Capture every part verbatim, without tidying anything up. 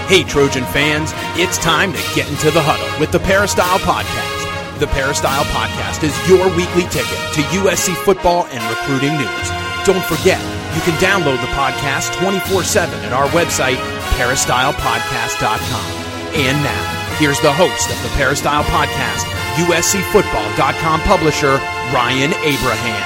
Hey, Trojan fans, it's time to get into the huddle with the Peristyle Podcast. The Peristyle Podcast is your weekly ticket to U S C football and recruiting news. Don't forget, you can download the podcast twenty-four seven at our website, peristyle podcast dot com. And now, here's the host of the Peristyle Podcast, U S C football dot com publisher, Ryan Abraham.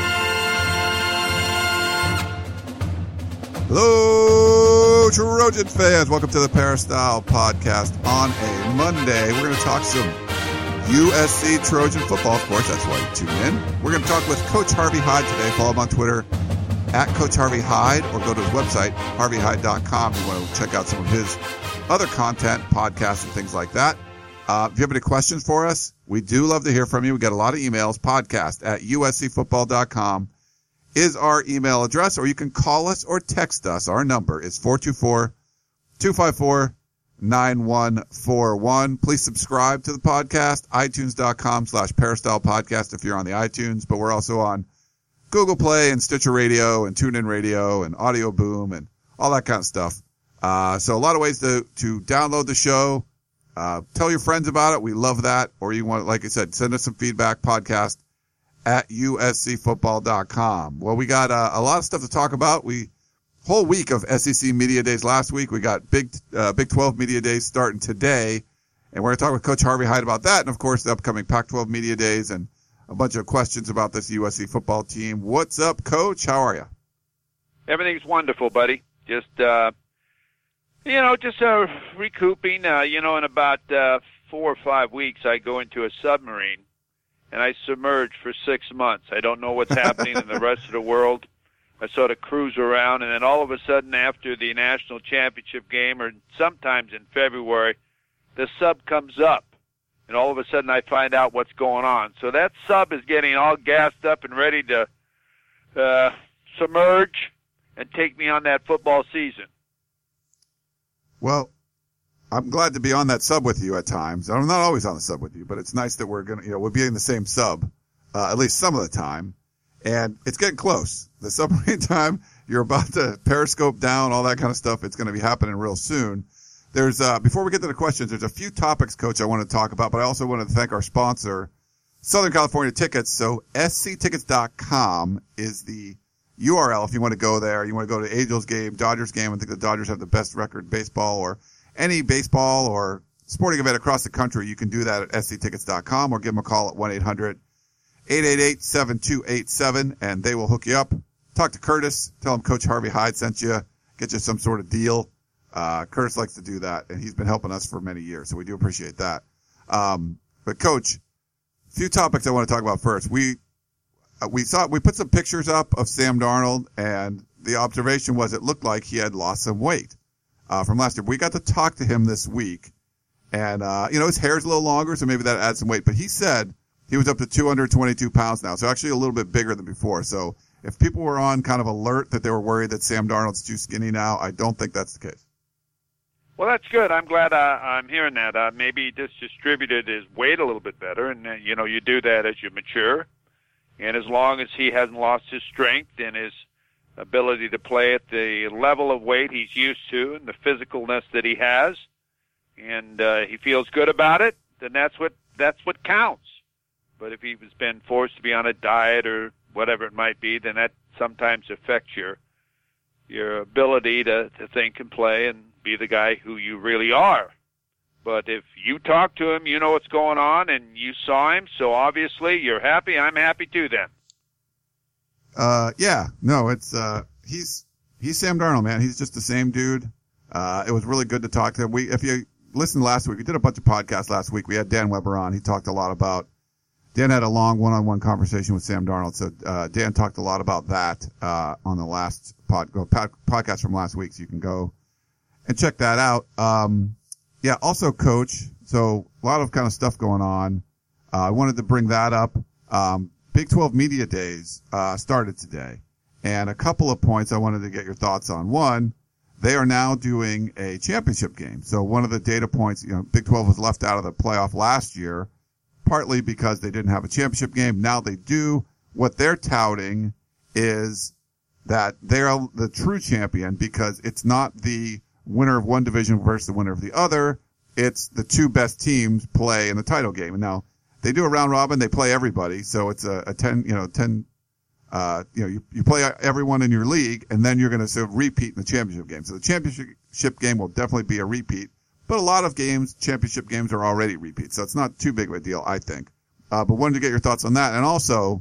Hello, Trojan fans. Welcome to the Peristyle Podcast on a Monday. We're going to talk some U S C Trojan football, of course. That's why you tune in. We're going to talk with Coach Harvey Hyde today. Follow him on Twitter at Coach Harvey Hyde, or go to his website, harvey hyde dot com. If you want to check out some of his other content, podcasts, and things like that. Uh, if you have any questions for us, we do love to hear from you. We got a lot of emails. Podcast at U S C football dot com is our email address, or you can call us or text us. Our number is four two four, two five four, nine one four one. Please subscribe to the podcast, itunes dot com slash Peristyle Podcast if you're on the iTunes, but we're also on Google Play and Stitcher Radio and TuneIn Radio and Audio Boom and all that kind of stuff. Uh, so a lot of ways to, to download the show. Uh, tell your friends about it. We love that. Or you want, like I said, send us some feedback, podcast at U S C football dot com. Well, we got uh, a lot of stuff to talk about. We whole week of S E C Media Days last week. We got Big uh, Big twelve Media Days starting today, and we're going to talk with Coach Harvey Hyde about that, and of course the upcoming Pac twelve Media Days and a bunch of questions about this U S C football team. What's up, Coach? How are you? Everything's wonderful, buddy. Just uh, you know, just uh, recouping. Uh, you know, in about uh, four or five weeks, I go into a submarine. And I submerge for six months. I don't know what's happening in the rest of the world. I sort of cruise around, and then all of a sudden after the national championship game, or sometimes in February, the sub comes up. And all of a sudden I find out what's going on. So that sub is getting all gassed up and ready to uh, submerge and take me on that football season. Well, I'm glad to be on that sub with you at times. I'm not always on the sub with you, but it's nice that we're going to, you know, we'll be in the same sub, uh, at least some of the time. And it's getting close. The submarine time, you're about to periscope down, all that kind of stuff. It's going to be happening real soon. There's, uh, before we get to the questions, there's a few topics, Coach, I want to talk about, but I also want to thank our sponsor, Southern California Tickets. So S C tickets dot com is the U R L if you want to go there. You want to go to Angels game, Dodgers game. I think the Dodgers have the best record in baseball, or any baseball or sporting event across the country. You can do that at S C tickets dot com, or give them a call at one eight hundred, eight eight eight, seven two eight seven, and they will hook you up. Talk to Curtis. Tell him Coach Harvey Hyde sent you. Get you some sort of deal. Uh, Curtis likes to do that, and he's been helping us for many years, so we do appreciate that. Um, but, Coach, a few topics I want to talk about first. We uh, we saw we put some pictures up of Sam Darnold, and the observation was it looked like he had lost some weight. Uh, from last year. We got to talk to him this week, and, uh, you know, his hair's a little longer, so maybe that adds some weight, but he said he was up to two hundred twenty-two pounds now, so actually a little bit bigger than before. So if people were on kind of alert that they were worried that Sam Darnold's too skinny now, I don't think that's the case. Well, that's good. I'm glad uh, I'm hearing that. Uh, maybe he just distributed his weight a little bit better, and, uh, you know, you do that as you mature, and as long as he hasn't lost his strength and his ability to play at the level of weight he's used to and the physicalness that he has, and uh, he feels good about it, then that's what that's what counts. But if he's been forced to be on a diet or whatever it might be, then that sometimes affects your your ability to, to think and play and be the guy who you really are. But if you talk to him, you know what's going on, and you saw him, so obviously you're happy. I'm happy too then. Uh, yeah, no, it's, uh, he's, he's Sam Darnold, man. He's just the same dude. Uh, it was really good to talk to him. We, if you listened last week, we did a bunch of podcasts last week. We had Dan Weber on. He talked a lot about, Dan had a long one-on-one conversation with Sam Darnold. So, uh, Dan talked a lot about that, uh, on the last pod, pod, podcast from last week. So you can go and check that out. Um, yeah, also, Coach, so a lot of kind of stuff going on. Uh, I wanted to bring that up. Um, Big twelve Media Days uh started today, and a couple of points I wanted to get your thoughts on. One, they are now doing a championship game. So one of the data points, you know, Big twelve was left out of the playoff last year, partly because they didn't have a championship game. Now they do. What they're touting is that they're the true champion because it's not the winner of one division versus the winner of the other. It's the two best teams play in the title game. And now they do a round robin. They play everybody. So it's a, a ten, you know, ten, uh, you know, you, you play everyone in your league, and then you're going to sort of repeat in the championship game. So the championship game will definitely be a repeat. But a lot of games, championship games, are already repeats. So it's not too big of a deal, I think. Uh, but wanted to get your thoughts on that. And also,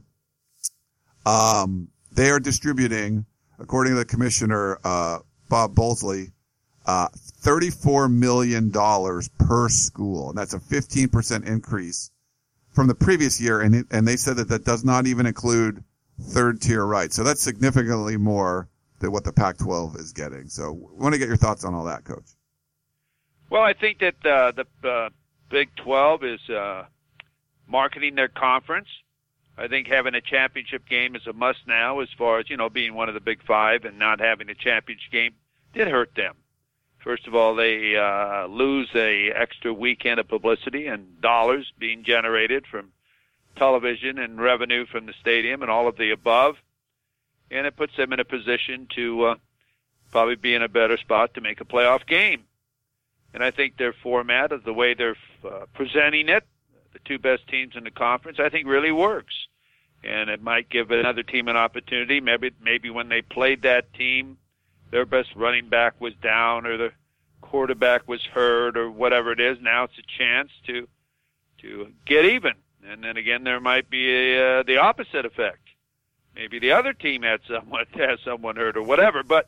um, they are distributing, according to the commissioner, uh, Bob Bowlsley, uh, thirty-four million dollars per school. And that's a fifteen percent increase from the previous year. And, it, and they said that that does not even include third tier rights. So that's significantly more than what the Pac twelve is getting. So I want to get your thoughts on all that, Coach. Well, I think that uh, the uh, Big twelve is uh, marketing their conference. I think having a championship game is a must now, as far as, you know, being one of the Big Five, and not having a championship game did hurt them. First of all, they uh, lose a extra weekend of publicity and dollars being generated from television and revenue from the stadium and all of the above. And it puts them in a position to uh, probably be in a better spot to make a playoff game. And I think their format of the way they're uh, presenting it, the two best teams in the conference, I think really works. And it might give another team an opportunity. Maybe maybe when they played that team, their best running back was down, or the quarterback was hurt, or whatever it is. Now it's a chance to to get even. And then again, there might be a, uh, the opposite effect. Maybe the other team had someone has someone hurt or whatever. But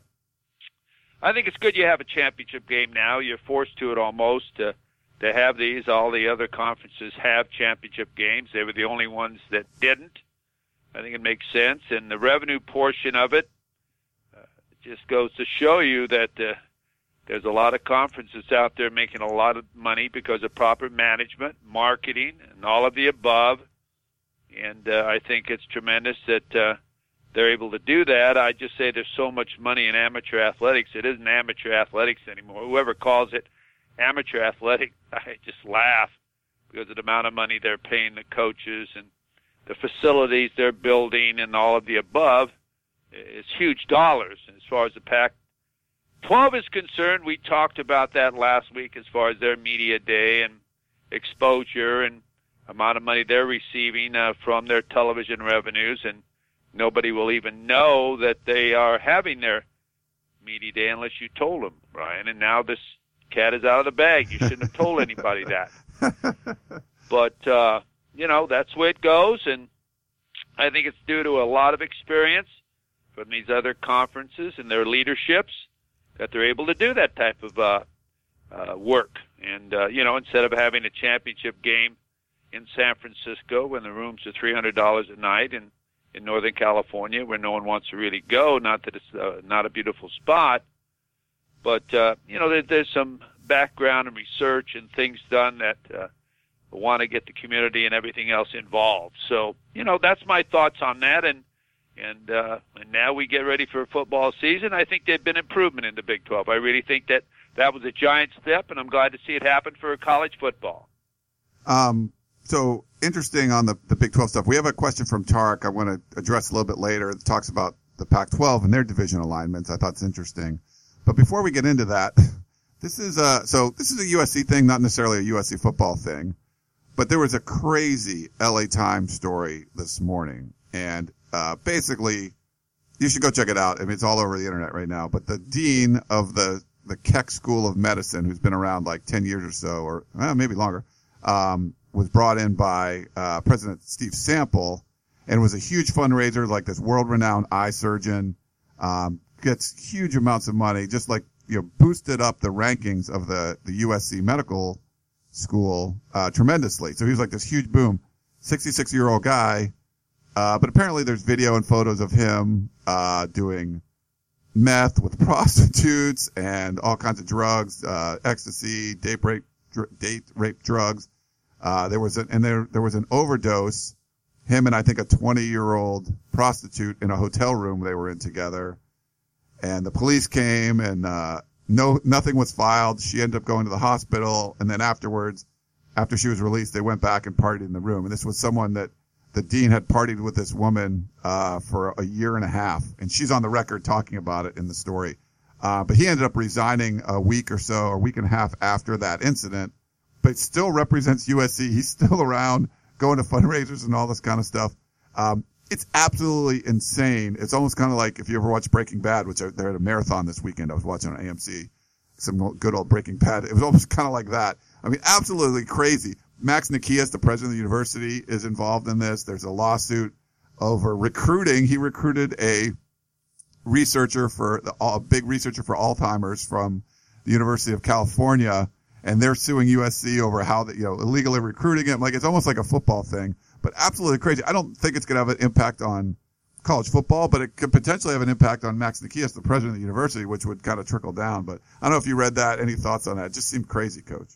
I think it's good you have a championship game now. You're forced to it almost to to have these. All the other conferences have championship games. They were the only ones that didn't. I think it makes sense. And the revenue portion of it uh, just goes to show you that uh, there's a lot of conferences out there making a lot of money because of proper management, marketing, and all of the above. And uh, I think it's tremendous that uh, they're able to do that. I just say there's so much money in amateur athletics. It isn't amateur athletics anymore. Whoever calls it amateur athletic, I just laugh because of the amount of money they're paying the coaches and the facilities they're building and all of the above. It's huge dollars. As far as the Pac twelve is concerned, we talked about that last week as far as their media day and exposure and amount of money they're receiving uh, from their television revenues, and nobody will even know that they are having their media day unless you told them, Brian. And now this cat is out of the bag. You shouldn't have told anybody that. But, uh, you know, that's the way it goes, and I think it's due to a lot of experience from these other conferences and their leaderships that they're able to do that type of uh, uh, work. And, uh, you know, instead of having a championship game in San Francisco when the rooms are three hundred dollars a night, and in Northern California where no one wants to really go, not that it's uh, not a beautiful spot, but, uh, you know, there, there's some background and research and things done that uh, want to get the community and everything else involved. So, you know, that's my thoughts on that. And and, uh, and now we get ready for a football season. I think there's been improvement in the Big twelve. I really think that that was a giant step, and I'm glad to see it happen for college football. Um, so interesting on the, the Big twelve stuff. We have a question from Tarek I want to address a little bit later. It talks about the Pac twelve and their division alignments. I thought it's interesting. But before we get into that, this is a, so this is a U S C thing, not necessarily a U S C football thing, but there was a crazy L A Times story this morning. And, uh, basically you should go check it out. I mean, it's all over the internet right now, but the dean of the, the Keck School of Medicine, who's been around like ten years or so, or well, maybe longer, um, was brought in by, uh, President Steve Sample, and was a huge fundraiser, like this world-renowned eye surgeon, um, gets huge amounts of money, just like, you know, boosted up the rankings of the, the U S C medical school, uh, tremendously. So he was like this huge boom, sixty-six year old guy. Uh, but apparently there's video and photos of him, uh, doing meth with prostitutes and all kinds of drugs, uh, ecstasy, date rape, dr- date rape drugs. Uh, there was an, and there, there was an overdose, him and I think a twenty year old prostitute in a hotel room they were in together. And the police came, and uh no nothing was filed. She ended up going to the hospital, and then afterwards, after she was released, they went back and partied in the room. And this was someone that the dean had partied with this woman uh for a year and a half, and she's on the record talking about it in the story. Uh, but he ended up resigning a week or so, or a week and a half after that incident, but still represents U S C. He's still around going to fundraisers and all this kind of stuff. Um, it's absolutely insane. It's almost kind of like if you ever watch Breaking Bad, which they're at a marathon this weekend. I was watching on A M C, some good old Breaking Bad. It was almost kind of like that. I mean, absolutely crazy. Max Nikias, the president of the university, is involved in this. There's a lawsuit over recruiting. He recruited a researcher for the, a big researcher for Alzheimer's from the University of California, and they're suing U S C over how that, you know, illegally recruiting him. Like, it's almost like a football thing, but absolutely crazy. I don't think it's going to have an impact on college football, but it could potentially have an impact on Max Nikias, the president of the university, which would kind of trickle down. But I don't know if you read that. Any thoughts on that? It just seemed crazy, Coach.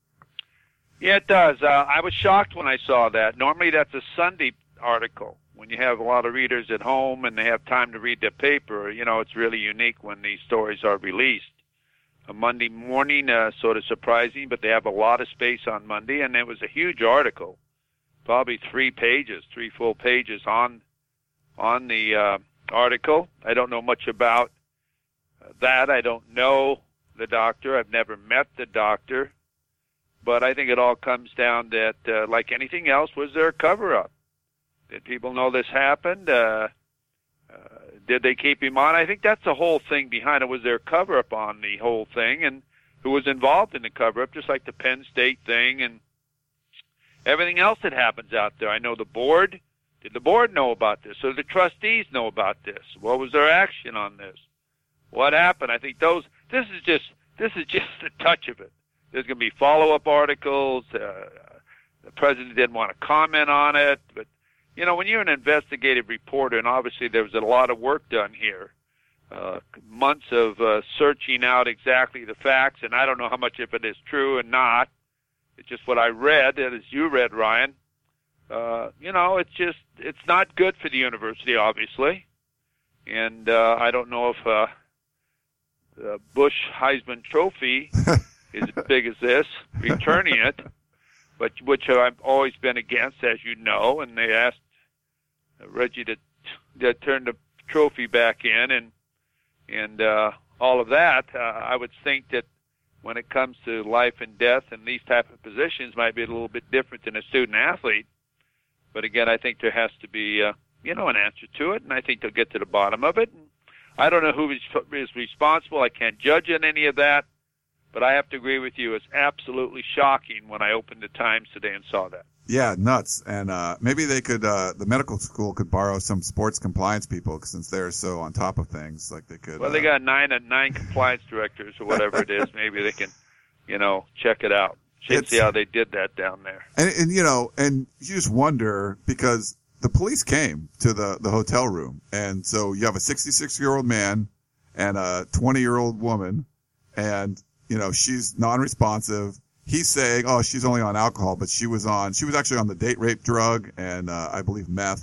Yeah, it does. Uh, I was shocked when I saw that. Normally that's a Sunday article when you have a lot of readers at home and they have time to read the paper. You know, it's really unique when these stories are released. A Monday morning, uh, sort of surprising, but they have a lot of space on Monday, and it was a huge article, probably three pages, three full pages on on the uh, article. I don't know much about that. I don't know the doctor. I've never met the doctor. But I think it all comes down that, uh, like anything else, was there a cover-up? Did people know this happened? Uh, uh, did they keep him on? I think that's the whole thing behind it. Was there a cover-up on the whole thing? And who was involved in the cover-up, just like the Penn State thing and everything else that happens out there. I know the board. Did the board know about this? Or the trustees know about this? What was their action on this? What happened? I think those. This is just. This is just a touch of it. There's going to be follow-up articles. Uh, the president didn't want to comment on it. But, you know, when you're an investigative reporter, and obviously there was a lot of work done here, uh, months of uh, searching out exactly the facts, and I don't know how much of it is true and not. It's just what I read, and as you read, Ryan. Uh, you know, it's just, it's not good for the university, obviously. And uh, I don't know if uh, the Bush Heisman Trophy is as big as this, returning it, but which I've always been against, as you know, and they asked Reggie to, to turn the trophy back in and and uh, all of that. Uh, I would think that when it comes to life and death and these type of positions might be a little bit different than a student-athlete. But again, I think there has to be, uh, you know, an answer to it, and I think they'll get to the bottom of it. And I don't know who is, is responsible. I can't judge on any of that. But I have to agree with you. It's absolutely shocking when I opened the Times today and saw that. Yeah, nuts. And uh, maybe they could, uh, the medical school could borrow some sports compliance people since they're so on top of things. Like they could. Well, uh, they got nine and nine compliance directors or whatever it is. Maybe they can, you know, check it out. Should see how they did that down there. And, and you know, and you just wonder because the police came to the the hotel room, and so you have a sixty-six year old man and a twenty year old woman, and you know, she's non-responsive. He's saying, oh, she's only on alcohol, but she was on, she was actually on the date rape drug and, uh, I believe meth.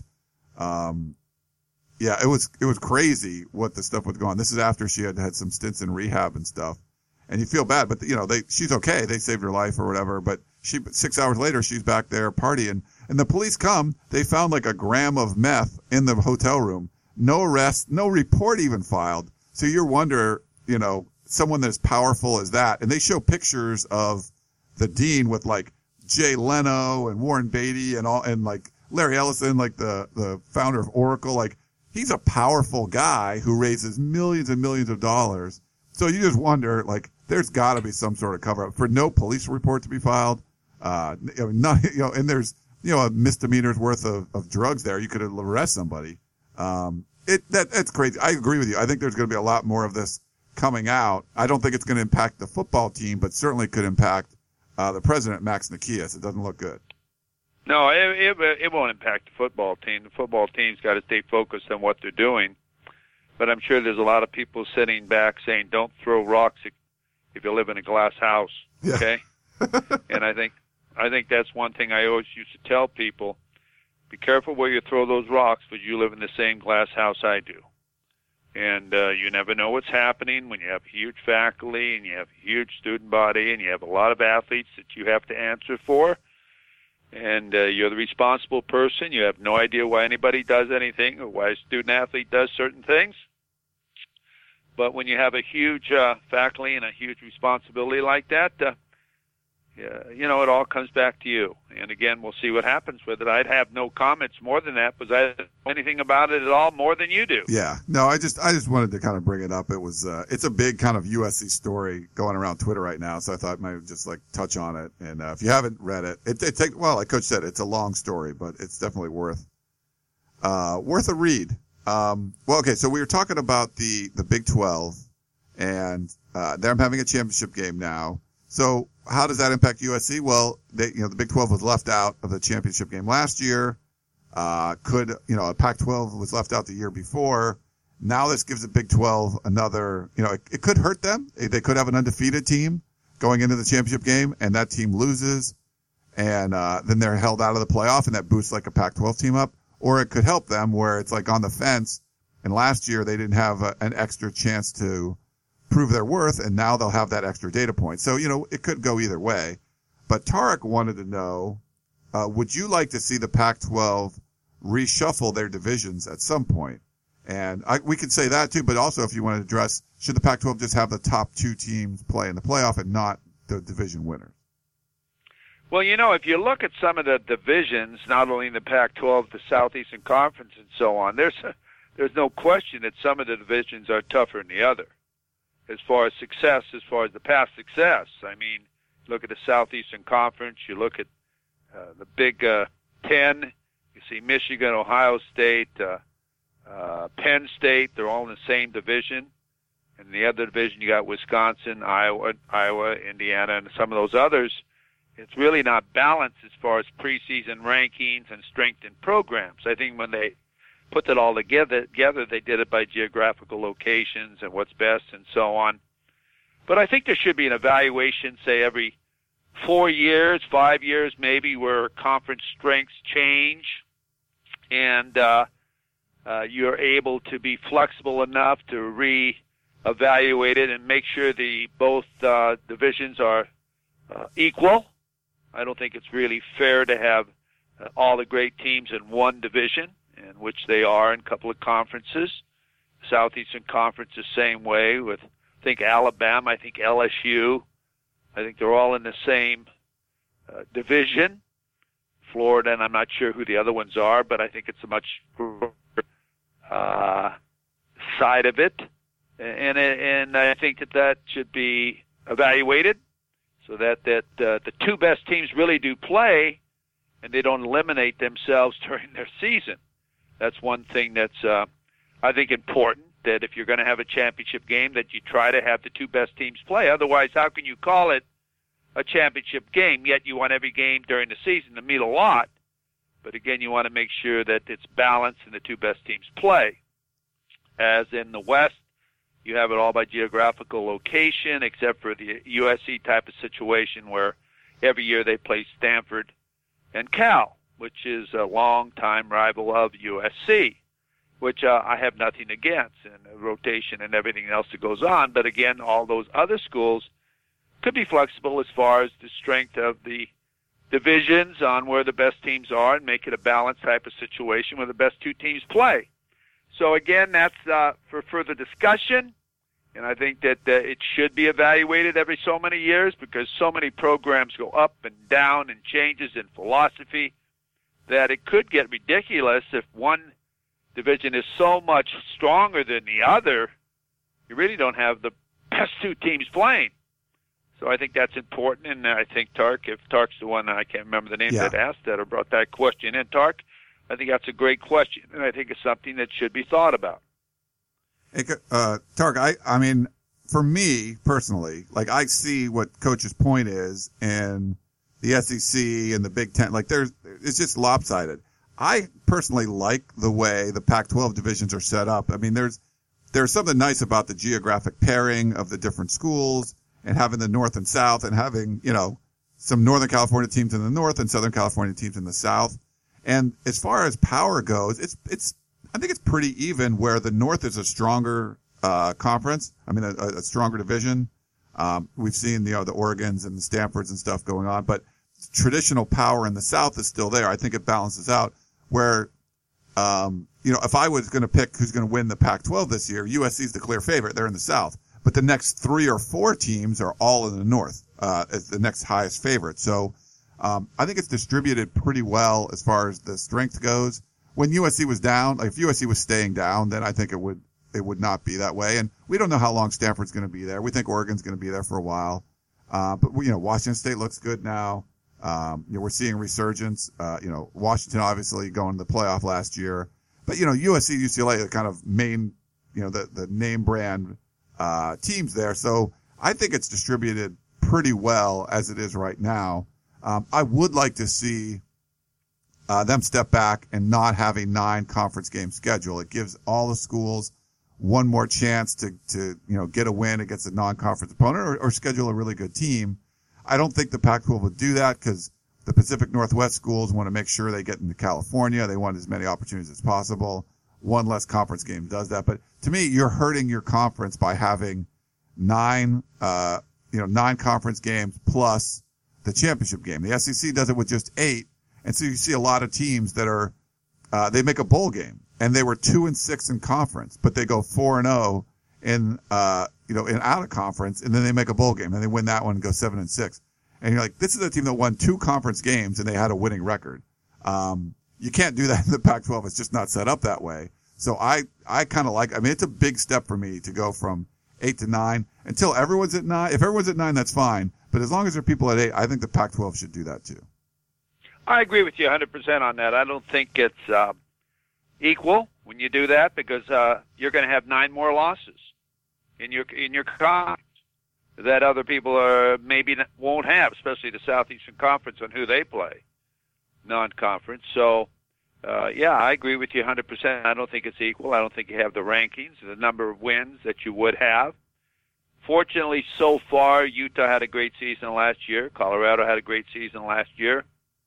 Um, yeah, it was, it was crazy what the stuff was going on. This is after she had had some stints in rehab and stuff. And you feel bad, but you know, they, she's okay. They saved her life or whatever, but she, six hours later, she's back there partying and the police come, they found like a gram of meth in the hotel room. No arrest, no report even filed. So you wonder, you know, someone that's powerful as that, and they show pictures of the dean with like Jay Leno and Warren Beatty and all, and like Larry Ellison, like the, the founder of Oracle. Like he's a powerful guy who raises millions and millions of dollars. So you just wonder, like, there's got to be some sort of cover up for no police report to be filed. Uh, you know, not, you know, and there's, you know, a misdemeanor's worth of, of drugs there. You could arrest somebody. Um, it, that, that's crazy. I agree with you. I think there's going to be a lot more of this coming out. I don't think it's going to impact the football team, but certainly could impact uh, the president, Max Nikias. It doesn't look good. No, it, it, it won't impact the football team. The football team's got to stay focused on what they're doing. But I'm sure there's a lot of people sitting back saying, don't throw rocks if you live in a glass house, okay? Yeah. And I think I think that's one thing I always used to tell people. Be careful where you throw those rocks, but you live in the same glass house I do. And uh, you never know what's happening when you have huge faculty and you have a huge student body and you have a lot of athletes that you have to answer for. And uh, you're the responsible person. You have no idea why anybody does anything or why a student athlete does certain things. But when you have a huge uh, faculty and a huge responsibility like that, uh, uh, you know, it all comes back to you. And again, we'll see what happens with it. I'd have no comments more than that because I don't know anything about it at all more than you do. Yeah. No, I just I just wanted to kind of bring it up. It was uh, it's a big kind of U S C story going around Twitter right now, so I thought I might just like touch on it. And uh, if you haven't read it, it, it take well, like Coach said, it's a long story, but it's definitely worth uh, worth a read. Um, well, okay, so we were talking about the the Big twelve, and uh, they're having a championship game now. So how does that impact U S C? Well, they, you know, the Big twelve was left out of the championship game last year. Uh, could, you know, a Pac twelve was left out the year before. Now this gives the Big twelve another, you know, it, it could hurt them. They could have an undefeated team going into the championship game, and that team loses, and uh, then they're held out of the playoff, and that boosts like a Pac twelve team up. Or it could help them where it's like on the fence, and last year they didn't have a, an extra chance to prove their worth, and now they'll have that extra data point. So, you know, it could go either way. But Tarek wanted to know, uh, would you like to see the Pac twelve reshuffle their divisions at some point? And I, we could say that too, but also if you want to address, should the Pac twelve just have the top two teams play in the playoff and not the division winners? Well, you know, if you look at some of the divisions, not only in the Pac twelve, the Southeastern Conference and so on, there's a, there's no question that some of the divisions are tougher than the other. As far as success, as far as the past success, I mean, look at the Southeastern Conference, you look at uh, the Big uh, Ten, you see Michigan, Ohio State, uh, uh, Penn State, they're all in the same division. In the other division, you got Wisconsin, Iowa, Iowa, Indiana, and some of those others. It's really not balanced as far as preseason rankings and strengthened programs. I think when they put that all together, together, they did it by geographical locations and what's best and so on. But I think there should be an evaluation, say, every four years, five years maybe, where conference strengths change and uh, uh, you're able to be flexible enough to re-evaluate it and make sure the both uh, divisions are uh, equal. I don't think it's really fair to have uh, all the great teams in one division, in which they are in a couple of conferences. Southeastern Conference the same way with, I think, Alabama, I think L S U. I think they're all in the same uh, division. Florida, and I'm not sure who the other ones are, but I think it's a much uh, side of it. And, and I think that that should be evaluated, so that, that uh, the two best teams really do play and they don't eliminate themselves during their season. That's one thing that's, uh, I think, important, that if you're going to have a championship game, that you try to have the two best teams play. Otherwise, how can you call it a championship game, yet you want every game during the season to mean a lot? But again, you want to make sure that it's balanced and the two best teams play. As in the West, you have it all by geographical location, except for the U S C type of situation where every year they play Stanford and Cal, which is a long-time rival of U S C, which uh, I have nothing against, and the rotation and everything else that goes on. But again, all those other schools could be flexible as far as the strength of the divisions on where the best teams are and make it a balanced type of situation where the best two teams play. So again, that's uh, for further discussion, and I think that uh, it should be evaluated every so many years because so many programs go up and down and changes in philosophy that it could get ridiculous if one division is so much stronger than the other, you really don't have the best two teams playing. So I think that's important, and I think Tark, if Tark's the one, I can't remember the name yeah. that asked that or brought that question in, Tark, I think that's a great question, and I think it's something that should be thought about. Hey, uh, Tark, I, I mean, for me personally, like I see what Coach's point is, and the S E C and the Big Ten, like there's, it's just lopsided. I personally like the way the Pac twelve divisions are set up. I mean, there's, there's something nice about the geographic pairing of the different schools and having the North and South and having, you know, some Northern California teams in the North and Southern California teams in the South. And as far as power goes, it's, it's, I think it's pretty even where the North is a stronger, uh, conference. I mean, a, a stronger division. Um, we've seen, you know, the Oregons and the Stanfords and stuff going on, but traditional power in the South is still there. I think it balances out where, um, you know, if I was going to pick who's going to win the Pac twelve this year, U S C is the clear favorite. They're in the South. But the next three or four teams are all in the North, uh, as the next highest favorite. So, um, I think it's distributed pretty well as far as the strength goes. When U S C was down, like if U S C was staying down, then I think it would, it would not be that way. And we don't know how long Stanford's going to be there. We think Oregon's going to be there for a while. Uh, but you know, Washington State looks good now. Um, you know, we're seeing resurgence. Uh, you know, Washington obviously going to the playoff last year. But, you know, U S C, U C L A are kind of main, you know, the, the name brand, uh, teams there. So I think it's distributed pretty well as it is right now. Um, I would like to see, uh, them step back and not have a nine conference game schedule. It gives all the schools one more chance to, to, you know, get a win against a non-conference opponent or, or schedule a really good team. I don't think the Pac twelve would do that because the Pacific Northwest schools want to make sure they get into California. They want as many opportunities as possible. One less conference game does that. But to me, you're hurting your conference by having nine, uh, you know, nine conference games plus the championship game. The S E C does it with just eight. And so you see a lot of teams that are, uh, they make a bowl game and they were two and six in conference, but they go four and oh in, uh, you know, in out of conference, and then they make a bowl game and they win that one and go seven and six. And you're like, this is a team that won two conference games and they had a winning record. Um, you can't do that in the Pac twelve. It's just not set up that way. So I, I kind of like, I mean, it's a big step for me to go from eight to nine until everyone's at nine. If everyone's at nine, that's fine. But as long as there are people at eight, I think the Pac twelve should do that too. I agree with you one hundred percent on that. I don't think it's uh, equal when you do that because uh, you're going to have nine more losses in your in your conference that other people are maybe not, won't have, especially the Southeastern Conference on who they play, non-conference. So, uh, yeah, I agree with you one hundred percent. I don't think it's equal. I don't think you have the rankings, the number of wins that you would have. Fortunately, so far, Utah had a great season last year. Colorado had a great season last year.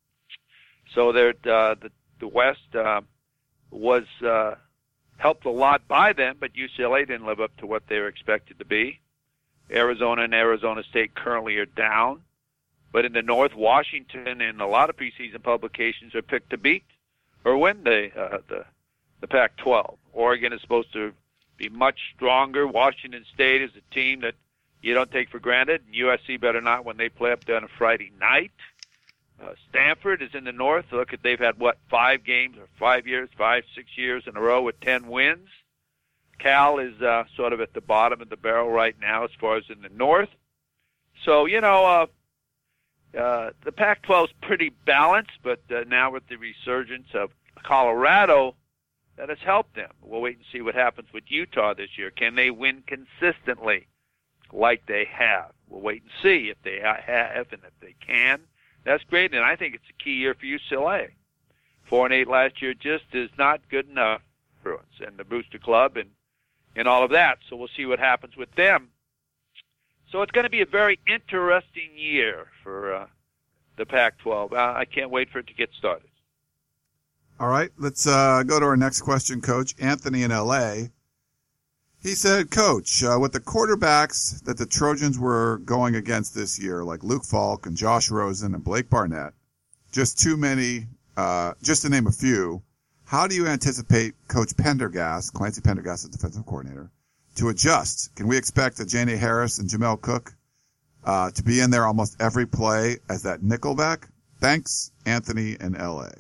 So there, uh, the the West uh, was uh, helped a lot by them, but U C L A didn't live up to what they were expected to be. Arizona and Arizona State currently are down. But in the North, Washington and a lot of preseason publications are picked to beat or win the uh, the, the Pac twelve. Oregon is supposed to be much stronger. Washington State is a team that you don't take for granted. And U S C better not when they play up there on a Friday night. Uh, Stanford is in the North. Look at they've had, what, five games or five years, five, six years in a row with ten wins. Cal is uh, sort of at the bottom of the barrel right now as far as in the North. So, you know, uh, uh, the Pac twelve is pretty balanced, but uh, now with the resurgence of Colorado, that has helped them. We'll wait and see what happens with Utah this year. Can they win consistently like they have? We'll wait and see if they have and if they can. That's great, and I think it's a key year for U C L A. Four and eight last year just is not good enough for us and the Booster Club and and all of that. So we'll see what happens with them. So it's going to be a very interesting year for uh, the Pac twelve. Uh, I can't wait for it to get started. All right, let's uh, go to our next question, Coach. Anthony in L A. He said, Coach, uh, with the quarterbacks that the Trojans were going against this year, like Luke Falk and Josh Rosen and Blake Barnett, just too many, uh, just to name a few, how do you anticipate Coach Pendergast, Clancy Pendergast, the defensive coordinator, to adjust? Can we expect a Janae Harris and Jamel Cook uh, to be in there almost every play as that nickelback? Thanks, Anthony in L A.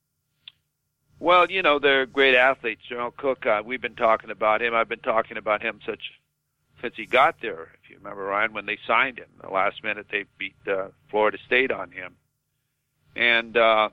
Well, you know, they're great athletes. Jamel Cook, uh, we've been talking about him. I've been talking about him such since he got there. If you remember, Ryan, when they signed him, the last minute they beat uh, Florida State on him. And uh,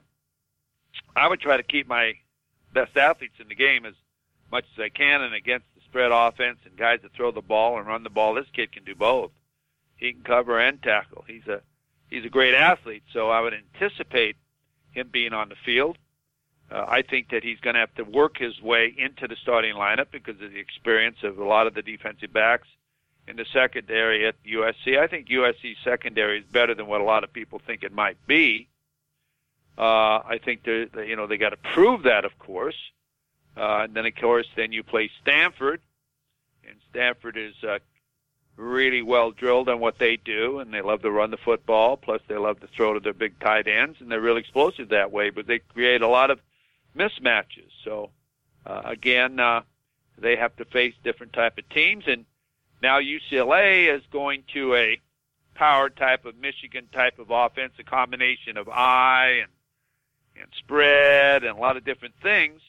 I would try to keep my best athletes in the game as much as I can, and against the spread offense and guys that throw the ball and run the ball. This kid can do both. He can cover and tackle. He's a he's a great athlete, so I would anticipate him being on the field. Uh, I think that he's going to have to work his way into the starting lineup because of the experience of a lot of the defensive backs in the secondary at U S C. I think U S C's secondary is better than what a lot of people think it might be. Uh, I think they, you know, they got to prove that, of course. Uh, and then, of course, then you play Stanford, and Stanford is uh, really well drilled on what they do, and they love to run the football. Plus, they love to throw to their big tight ends, and they're really explosive that way. But they create a lot of mismatches. So Uh, again, uh, they have to face different type of teams, and now U C L A is going to a power type of Michigan type of offense, a combination of eye and and spread and a lot of different things.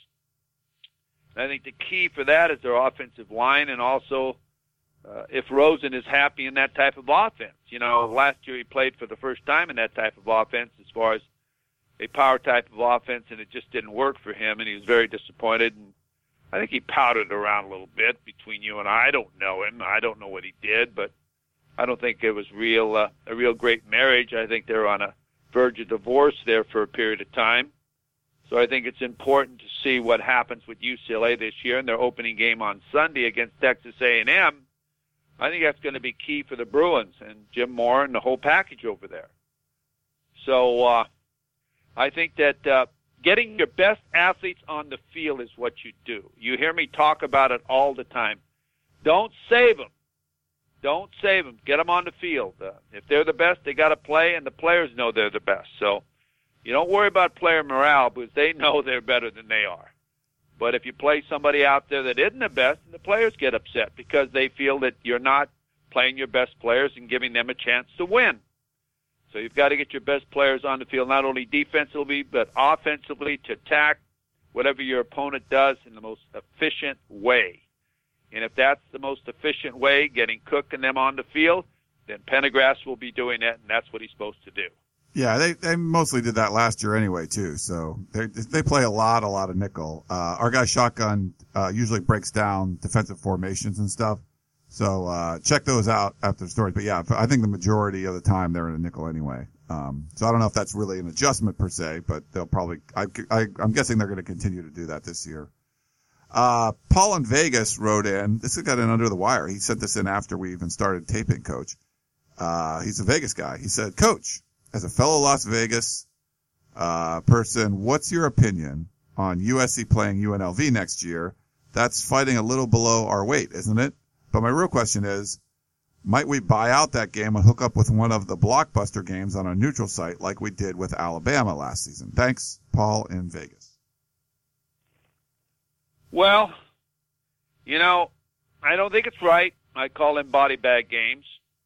I think the key for that is their offensive line, and also uh, if Rosen is happy in that type of offense. You know, last year he played for the first time in that type of offense as far as a power type of offense, and it just didn't work for him, and he was very disappointed. And I think he pouted around a little bit between you and I. I don't know him. I don't know what he did, but I don't think it was real uh, a real great marriage. I think they're on a verge of divorce there for a period of time. So I think it's important to see what happens with U C L A this year in their opening game on Sunday against Texas A and M. I think that's going to be key for the Bruins and Jim Moore and the whole package over there. So uh, I think that uh, getting your best athletes on the field is what you do. You hear me talk about it all the time. Don't save them. Don't save them. Get them on the field. Uh, if they're the best, they got to play, and the players know they're the best. So you don't worry about player morale because they know they're better than they are. But if you play somebody out there that isn't the best, the players get upset because they feel that you're not playing your best players and giving them a chance to win. So you've got to get your best players on the field, not only defensively but offensively, to attack whatever your opponent does in the most efficient way. And if that's the most efficient way, getting Cook and them on the field, then Pendergrass will be doing it, and that's what he's supposed to do. Yeah, they they mostly did that last year anyway too. So they they play a lot, a lot of nickel. Uh, our guy Shotgun uh, usually breaks down defensive formations and stuff. So uh, check those out after the story. But yeah, I think the majority of the time they're in a nickel anyway. Um, so I don't know if that's really an adjustment per se, but they'll probably. I, I I'm guessing they're going to continue to do that this year. Uh, Paul in Vegas wrote in. This got in under the wire. He sent this in after we even started taping, Coach. Uh, he's a Vegas guy. He said, Coach, as a fellow Las Vegas uh, person, what's your opinion on U S C playing U N L V next year? That's fighting a little below our weight, isn't it? But my real question is, might we buy out that game and hook up with one of the blockbuster games on a neutral site like we did with Alabama last season? Thanks, Paul in Vegas. Well, you know, I don't think it's right. I call them body bag games.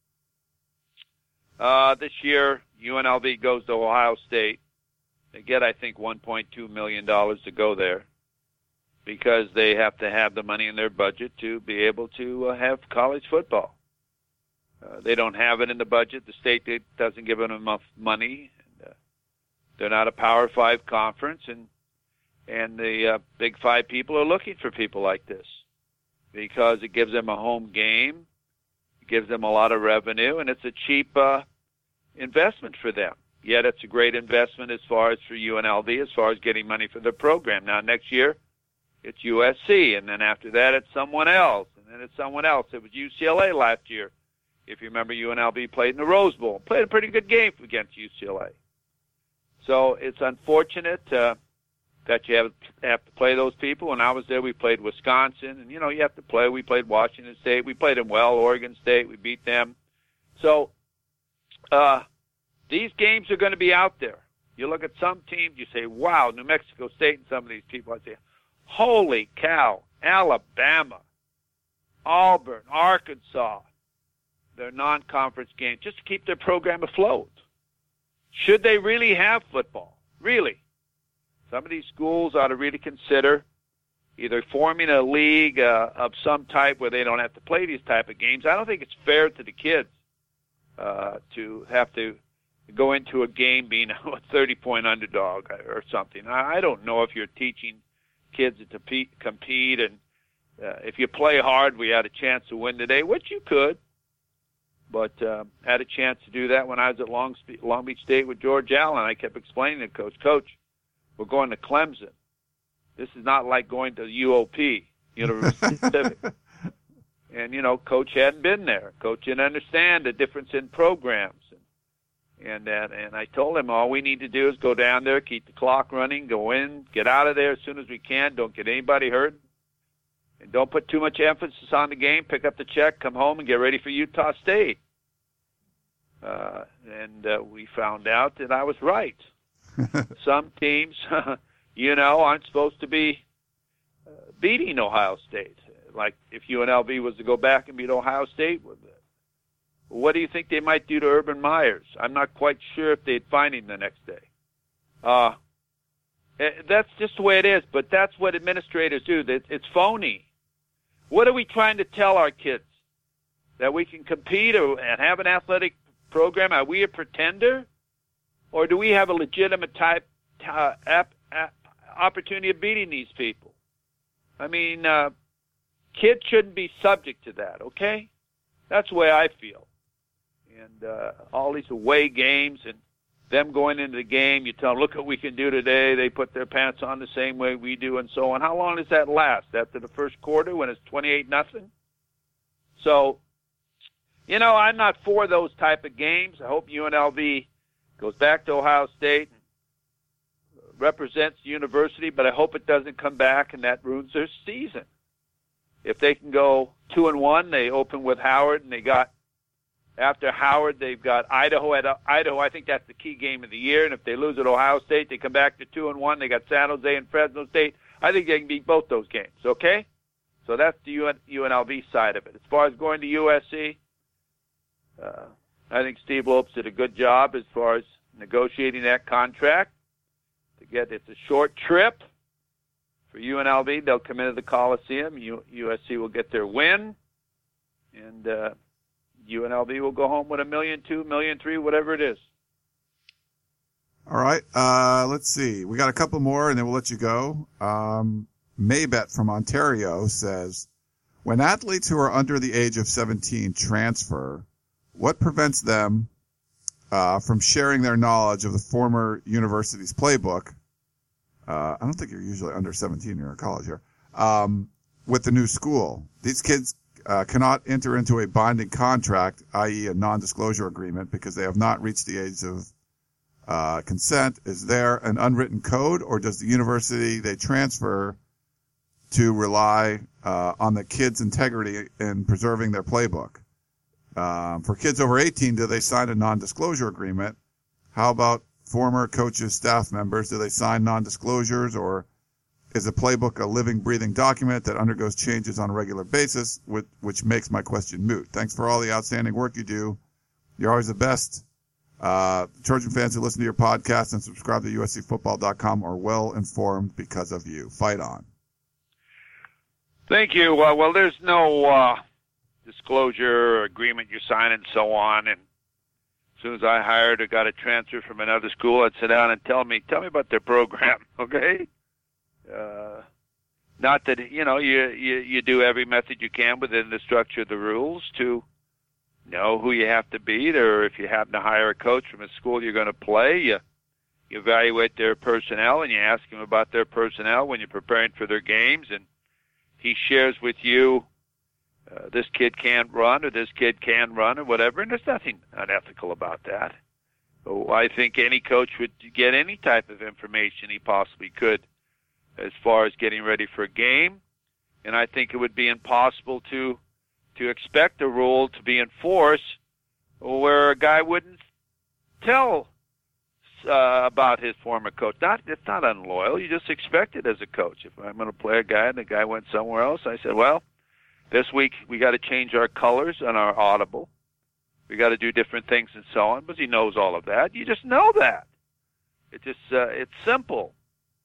Uh, this year, U N L V goes to Ohio State. They get, I think, one point two million dollars to go there because they have to have the money in their budget to be able to uh, have college football. Uh, they don't have it in the budget. The state doesn't give them enough money. And, uh, they're not a Power Five conference, and and the uh, Big Five people are looking for people like this because it gives them a home game, it gives them a lot of revenue, and it's a cheap uh, investment for them. Yet it's a great investment as far as for U N L V, as far as getting money for their program. Now, next year, it's U S C, and then after that, it's someone else, and then it's someone else. It was U C L A last year. If you remember, U N L V played in the Rose Bowl, played a pretty good game against U C L A. So it's unfortunate uh, that you have, have to play those people. When I was there, we played Wisconsin, and, you know, you have to play. We played Washington State. We played them well. Oregon State, we beat them. So uh, these games are going to be out there. You look at some teams, you say, wow, New Mexico State and some of these people. I say, holy cow, Alabama, Auburn, Arkansas, their non-conference games, just to keep their program afloat. Should they really have football? Really? Some of these schools ought to really consider either forming a league uh, of some type where they don't have to play these type of games. I don't think it's fair to the kids uh, to have to go into a game being a thirty-point underdog or something. I don't know if you're teaching kids to compete, compete and uh, if you play hard, we had a chance to win today, which you could. But uh, had a chance to do that when I was at Long, Long Beach State with George Allen. I kept explaining to Coach, Coach, we're going to Clemson. This is not like going to U O P, University Pacific. And, you know, Coach hadn't been there. Coach didn't understand the difference in programs. And and, that, and I told him all we need to do is go down there, keep the clock running, go in, get out of there as soon as we can, don't get anybody hurt. And don't put too much emphasis on the game. Pick up the check, come home, and get ready for Utah State. Uh, and uh, we found out that I was right. Some teams, you know, aren't supposed to be uh, beating Ohio State. Like if U N L V was to go back and beat Ohio State, what do you think they might do to Urban Myers? I'm not quite sure if they'd find him the next day. Uh, that's just the way it is, but that's what administrators do. It's phony. What are we trying to tell our kids? That we can compete or, and have an athletic program? Are we a pretender? Or do we have a legitimate type uh, ap, ap, opportunity of beating these people? I mean, uh, kids shouldn't be subject to that, okay? That's the way I feel. And uh, all these away games and them going into the game, you tell them, look what we can do today. They put their pants on the same way we do and so on. How long does that last? After the first quarter when it's twenty-eight nothing? So, you know, I'm not for those type of games. I hope U N L V goes back to Ohio State and represents the university, but I hope it doesn't come back and that ruins their season. If they can go two and one, they open with Howard, and they got after Howard, they've got Idaho at Idaho. I think that's the key game of the year. And if they lose at Ohio State, they come back to two and one. They got San Jose and Fresno State. I think they can beat both those games. Okay, so that's the U N L V side of it. As far as going to U S C, uh, I think Steve Lopes did a good job as far as negotiating that contract. To get it's a short trip for U N L V. They'll come into the Coliseum. U- USC will get their win, and uh, U N L V will go home with a million two, million three, whatever it is. All right. Uh, let's see. We got a couple more, and then we'll let you go. Um, Maybet from Ontario says, when athletes who are under the age of seventeen transfer, what prevents them uh, from sharing their knowledge of the former university's playbook? Uh, I don't think you're usually under seventeen. You're in college here. Um, with the new school. These kids Uh, cannot enter into a binding contract, that is a non-disclosure agreement, because they have not reached the age of uh, consent. Is there an unwritten code, or does the university they transfer to rely uh, on the kids' integrity in preserving their playbook? Um, for kids over eighteen, do they sign a non-disclosure agreement? How about former coaches, staff members? Do they sign non-disclosures, or is a playbook a living, breathing document that undergoes changes on a regular basis, which, which makes my question moot? Thanks for all the outstanding work you do. You're always the best. Uh, Trojan fans who listen to your podcast and subscribe to U S C football dot com are well informed because of you. Fight on. Thank you. Uh, well, there's no uh, disclosure agreement you sign and so on. And as soon as I hired or got a transfer from another school, I'd sit down and tell me, tell me about their program, okay? Uh, not that, you know, you, you, you do every method you can within the structure of the rules to know who you have to beat, or if you happen to hire a coach from a school you're going to play, you, you evaluate their personnel and you ask them about their personnel when you're preparing for their games, and he shares with you, uh, this kid can't run or this kid can run or whatever, and there's nothing unethical about that. So I think any coach would get any type of information he possibly could as far as getting ready for a game, and I think it would be impossible to to expect a rule to be enforced where a guy wouldn't tell uh, about his former coach. Not it's not unloyal. You just expect it as a coach. If I'm going to play a guy and the guy went somewhere else, I said, well, this week we got to change our colors on our audible. We got to do different things and so on. But he knows all of that. You just know that. It just uh, it's simple.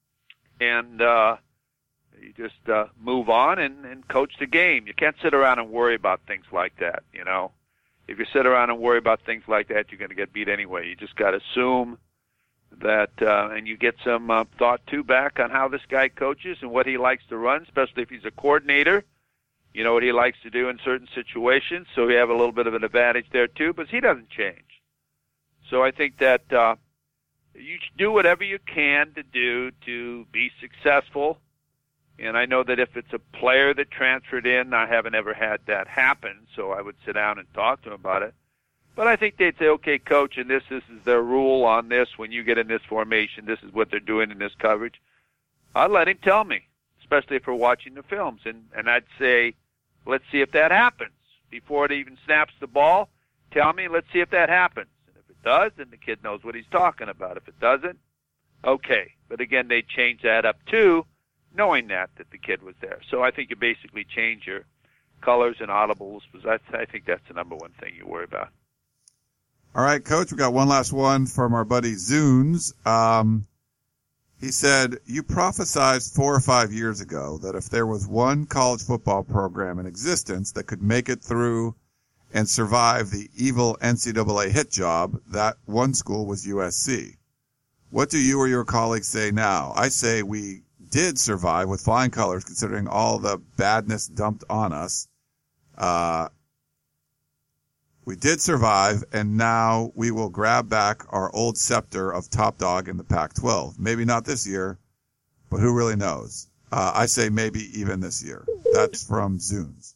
And uh, you just uh, move on and, and coach the game. You can't sit around and worry about things like that, you know. If you sit around and worry about things like that, you're going to get beat anyway. You just got to assume that, uh, and you get some uh, thought, too, back on how this guy coaches and what he likes to run, especially if he's a coordinator. You know what he likes to do in certain situations, so you have a little bit of an advantage there, too, but he doesn't change. So I think that uh, you do whatever you can to do to be successful. And I know that if it's a player that transferred in, I haven't ever had that happen, so I would sit down and talk to him about it. But I think they'd say, okay, coach, and this, this is their rule on this. When you get in this formation, this is what they're doing in this coverage. I'd let him tell me, especially if we're watching the films. And, and I'd say, let's see if that happens. Before it even snaps the ball, tell me, let's see if that happens. It does, then the kid knows what he's talking about. If it doesn't, okay. But again, they change that up too knowing that, that the kid was there. So I think you basically change your colors and audibles, because that's, I think that's the number one thing you worry about. All right, Coach, we got one last one from our buddy Zunes. Um, he said, you prophesied four or five years ago that if there was one college football program in existence that could make it through and survive the evil N C double A hit job, that one school was U S C. What do you or your colleagues say now? I say we did survive with flying colors, considering all the badness dumped on us. Uh, we did survive, and now we will grab back our old scepter of top dog in the Pac twelve. Maybe not this year, but who really knows? Uh, I say maybe even this year. That's from Zunes.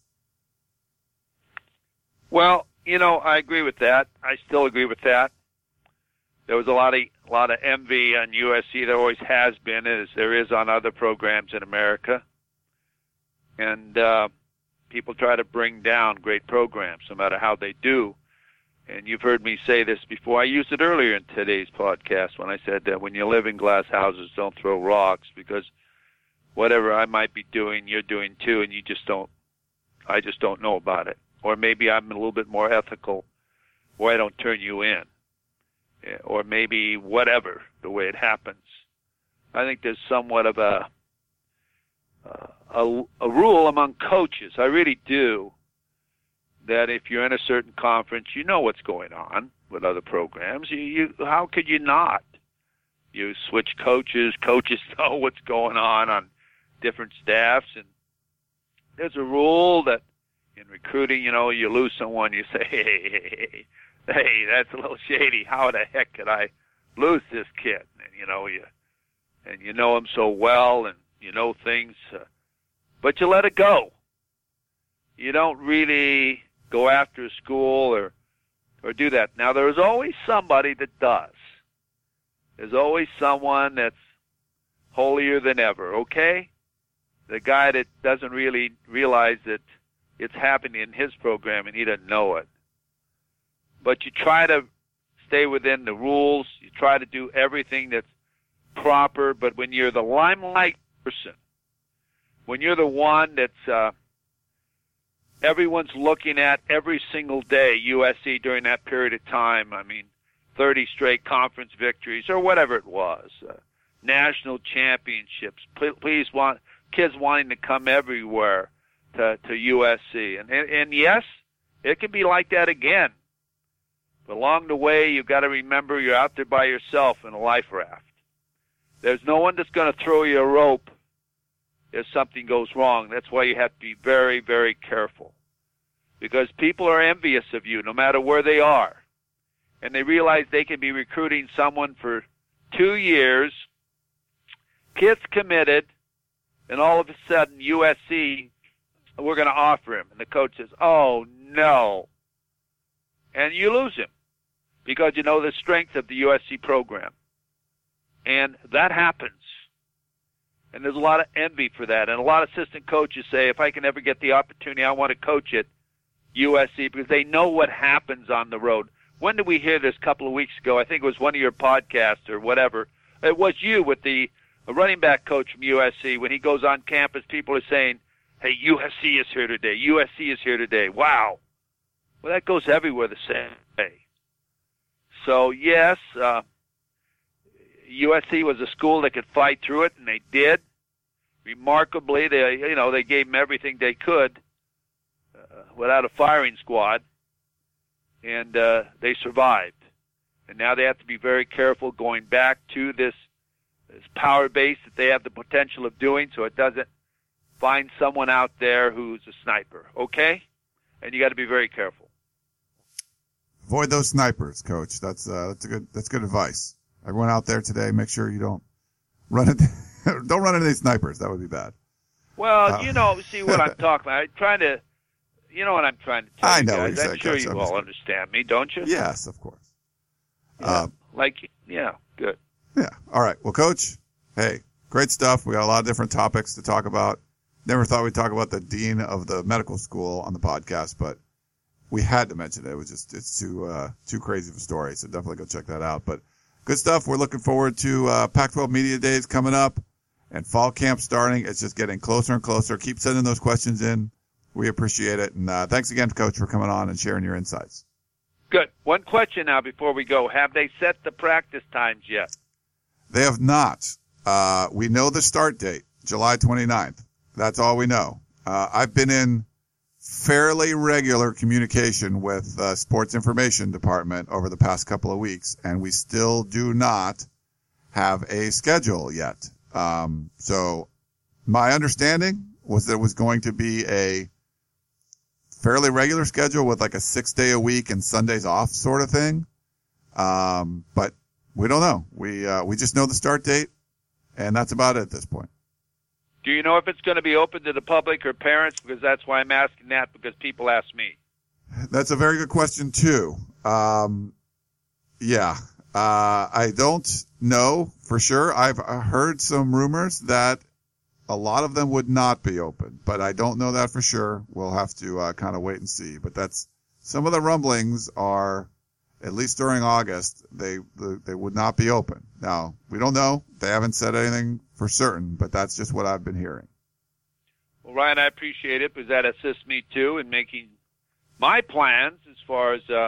Well, you know, I agree with that. I still agree with that. There was a lot of a lot of envy on U S C. There always has been, as there is on other programs in America. And uh, people try to bring down great programs, no matter how they do. And you've heard me say this before. I used it earlier in today's podcast when I said that when you live in glass houses, don't throw rocks, because whatever I might be doing, you're doing too, and you just don't. I just don't know about it. Or maybe I'm a little bit more ethical, or I don't turn you in. Or maybe whatever, the way it happens. I think there's somewhat of a, uh, a a rule among coaches. I really do. That if you're in a certain conference, you know what's going on with other programs. You, you how could you not? You switch coaches. Coaches know what's going on on different staffs, and there's a rule that in recruiting, you know, you lose someone, you say, hey, hey, hey, hey. Hey, that's a little shady. How the heck could I lose this kid? And you know you, and you know him so well, and you know things, uh, but you let it go. You don't really go after a school or or do that. Now there's always somebody that does. There's always someone that's holier than ever. Okay, the guy that doesn't really realize that it's happening in his program and he doesn't know it. But you try to stay within the rules. You try to do everything that's proper. But when you're the limelight person, when you're the one that's uh, everyone's looking at every single day, U S C during that period of time, I mean, thirty straight conference victories or whatever it was, uh, national championships, please want kids wanting to come everywhere to, to U S C. And, and, and yes, it can be like that again. But along the way, you've got to remember you're out there by yourself in a life raft. There's no one that's going to throw you a rope if something goes wrong. That's why you have to be very, very careful. Because people are envious of you no matter where they are. And they realize they can be recruiting someone for two years, kids committed, and all of a sudden U S C, we're going to offer him. And the coach says, oh, no. And you lose him because you know the strength of the U S C program. And that happens. And there's a lot of envy for that. And a lot of assistant coaches say, if I can ever get the opportunity, I want to coach at U S C, because they know what happens on the road. When did we hear this? A couple of weeks ago? I think it was one of your podcasts or whatever. It was you with the running back coach from U S C. When he goes on campus, people are saying, hey, U S C is here today. U S C is here today. Wow. Well, that goes everywhere the same way. So, yes, uh, U S C was a school that could fight through it, and they did. Remarkably, they you know they gave them everything they could uh, without a firing squad, and uh, they survived. And now they have to be very careful going back to this, this power base that they have the potential of doing, so it doesn't find someone out there who's a sniper, okay? And you got to be very careful. Avoid those snipers, Coach. That's uh, that's a good that's good advice. Everyone out there today, make sure you don't run into don't run into these snipers. That would be bad. Well, uh, you know, see what I'm talking about. I'm trying to, you know what I'm trying to tell I you know guys. what you're I'm saying, sure Coach. you I'm all just- understand me, don't you? Yes, of course. Yeah. Uh, like, yeah, good. Yeah. All right. Well, Coach, hey, great stuff. We got a lot of different topics to talk about. Never thought we'd talk about the dean of the medical school on the podcast, but we had to mention it. It was just, it's too, uh, too crazy of a story. So definitely go check that out. But good stuff. We're looking forward to, uh, Pac twelve Media Days coming up. and fall camp starting. It's just getting closer and closer. Keep sending those questions in. We appreciate it. And uh, thanks again, Coach, for coming on and sharing your insights. Good. One question now before we go. Have they set the practice times yet? They have not. Uh, we know the start date, July twenty-ninth. That's all we know. Uh, I've been in fairly regular communication with the uh, Sports Information Department over the past couple of weeks, and we still do not have a schedule yet. Um, so my understanding was that it was going to be a fairly regular schedule with like a six day a week and Sundays off sort of thing. Um, but we don't know. We, uh, we just know the start date, and that's about it at this point. Do you know if it's going to be open to the public or parents? Because that's why I'm asking that, because people ask me. That's a very good question too. Um, yeah, uh, I don't know for sure. I've heard some rumors that a lot of them would not be open, but I don't know that for sure. We'll have to uh, kind of wait and see. But that's some of the rumblings are, at least during August, they they would not be open. Now, we don't know. They haven't said anything for certain, but that's just what I've been hearing. Well, Ryan, I appreciate it because that assists me too in making my plans as far as uh,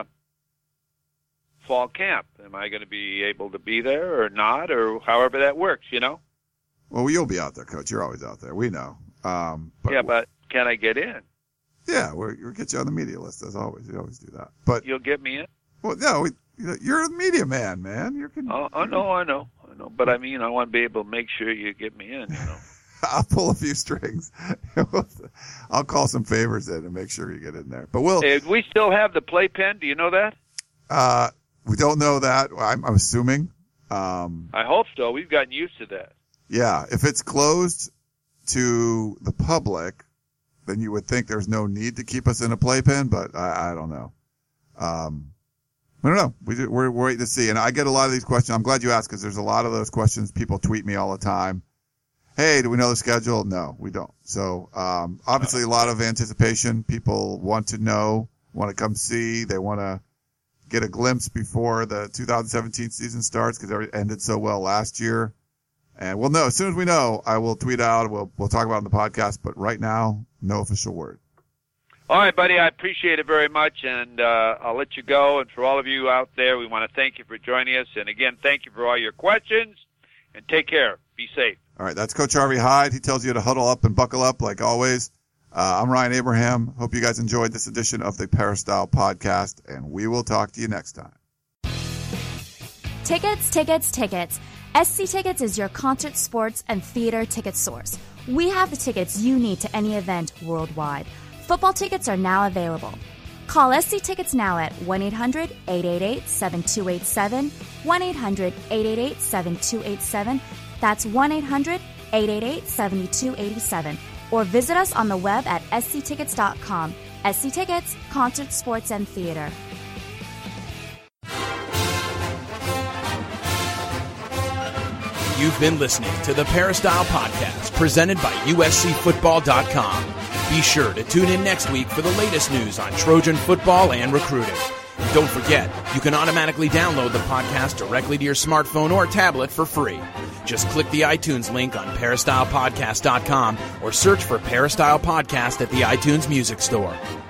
fall camp. Am I going to be able to be there or not, or however that works, you know? Well, you'll be out there, Coach. You're always out there. We know. Um, but yeah, but can I get in? Yeah, we'll, we'll get you on the media list as always. You always do that. But you'll get me in? Well, no, we, you're a media man, man. You can. Oh, I know, I know, I know. But I mean, I want to be able to make sure you get me in. You know. I'll pull a few strings. I'll call some favors in and make sure you get in there. But we'll. Hey, do we still have the playpen? Do you know that? Uh, we don't know that. I'm, I'm assuming. Um, I hope so. We've gotten used to that. Yeah, if it's closed to the public, then you would think there's no need to keep us in a playpen. But I, I don't know. Um, I don't know. We do, we're, we're waiting to see. And I get a lot of these questions. I'm glad you asked because there's a lot of those questions. People tweet me all the time. Hey, do we know the schedule? No, we don't. So, um, obviously a lot of anticipation. People want to know, want to come see. They want to get a glimpse before the two thousand seventeen season starts because it ended so well last year. And we'll know. As soon as we know, I will tweet out. We'll, we'll talk about it on the podcast. But right now, no official word. All right, buddy. I appreciate it very much. And, uh, I'll let you go. And for all of you out there, we want to thank you for joining us. And again, thank you for all your questions and take care. Be safe. All right. That's Coach Harvey Hyde. He tells you to huddle up and buckle up like always. Uh, I'm Ryan Abraham. Hope you guys enjoyed this edition of the Peristyle Podcast, and we will talk to you next time. Tickets, tickets, tickets. S C Tickets is your concert, sports, and theater ticket source. We have the tickets you need to any event worldwide. Football tickets are now available. Call S C Tickets now at one eight hundred eight eight eight seven two eight seven, one eight hundred eight eight eight seven two eight seven. That's one eight hundred eight eight eight seven two eight seven. Or visit us on the web at s c tickets dot com. S C Tickets, concert, sports, and theater. You've been listening to the Peristyle Podcast, presented by U S C football dot com. Be sure to tune in next week for the latest news on Trojan football and recruiting. And don't forget, you can automatically download the podcast directly to your smartphone or tablet for free. Just click the iTunes link on peristyle podcast dot com or search for Peristyle Podcast at the iTunes Music Store.